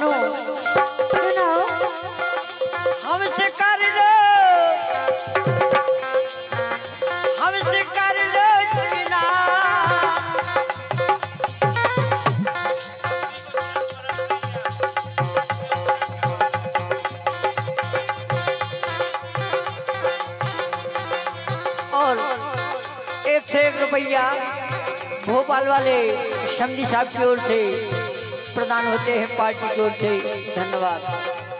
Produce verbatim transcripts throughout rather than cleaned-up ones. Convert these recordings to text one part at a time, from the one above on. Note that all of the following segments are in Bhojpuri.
सुनो सुनो हमसे कर लो हमसे कर लो चुना और एक से एक रुपया भोपाल वाले शमदी साहब की ओर से प्रदान होते हैं पार्टी की ओर से। धन्यवाद।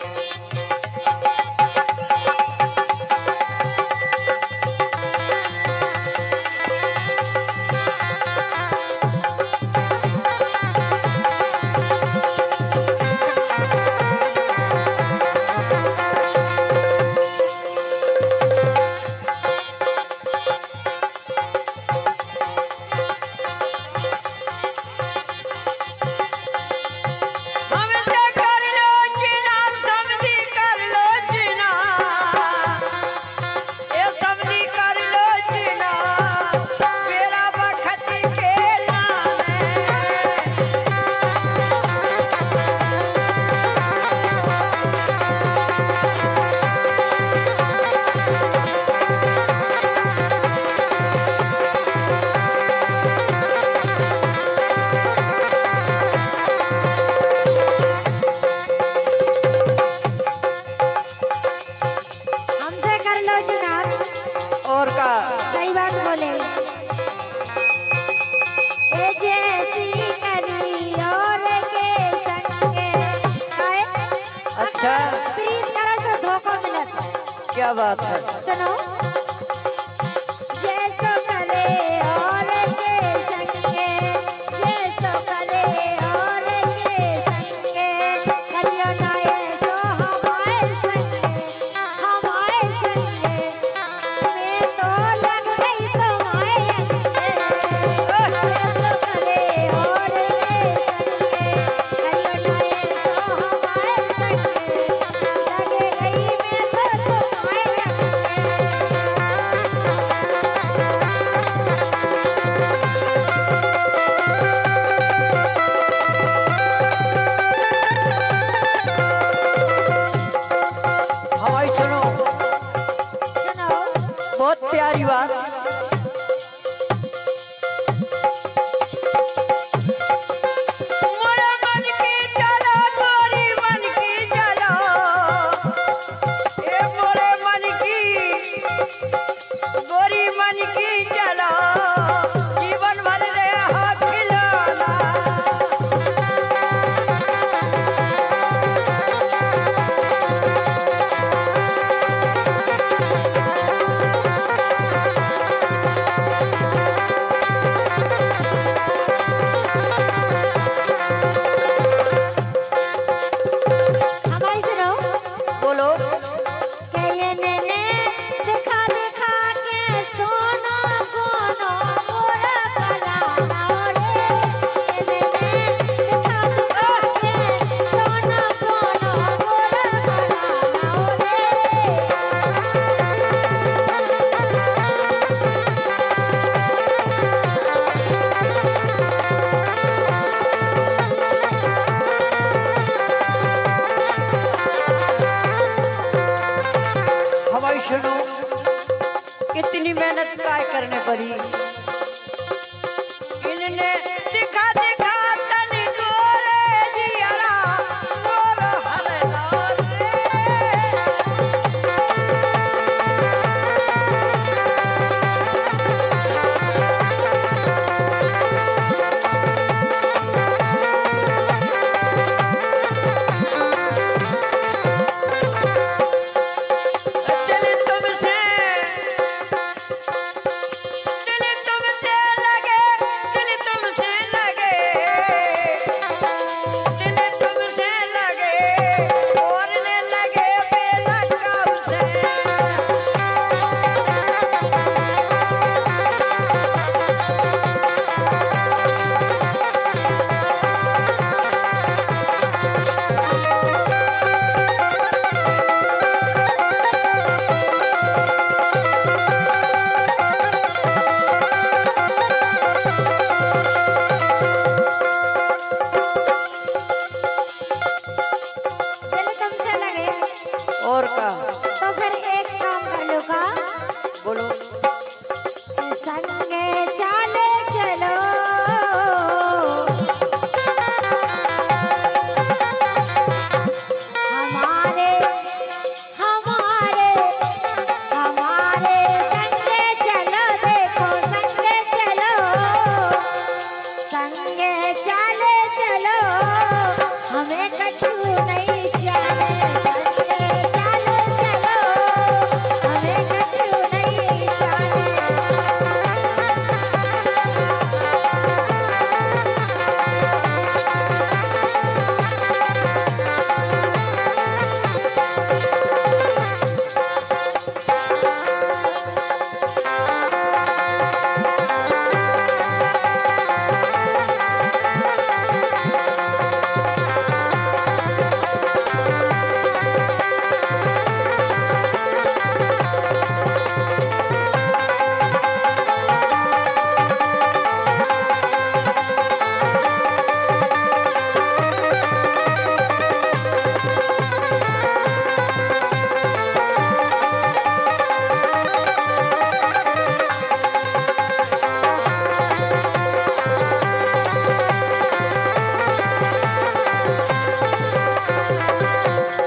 और का सही बात बोले ए जैसी करी और के संगे आए अच्छा प्रीत करा से धोखा मिलत। क्या बात है। सुनो जैसो करे और के संगे जैसो करे और के संगे करियो ना ऐसो हमारे संगे हमारे संगे मैं तो लग गई तुम्हारे अंगे जैसो करे और के संगे करियो ना ऐसो हमारे संगे लग गई मैं तो तुम्हारे हमारी सुनो सुनो बहुत प्यारी बात। मोरे मन की चलो गोरी मन की चलो ए मोरे मन की गोरी मन की चलो जीवन भर ले खिलौना हमारी सुनो बोलो के ये नैने दिखा दिखा के सोना कोनो मोरा कलाना रे ये नैने दिखा दिखा के सोना कोनो मोरा कलाना रे हमारी सुनो इतनी मेहनत काय करने पड़ी इनने दिखा दिखा तनी गोरे जियारा गोर हरला रे दिल तुमसे दिल संगे चाले चलो हमें कछु नहीं जाने संगे चाले चलो हमें कछु नहीं जाने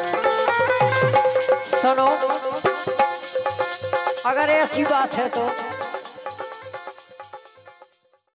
सुनो, अगर ऐसी बात है तो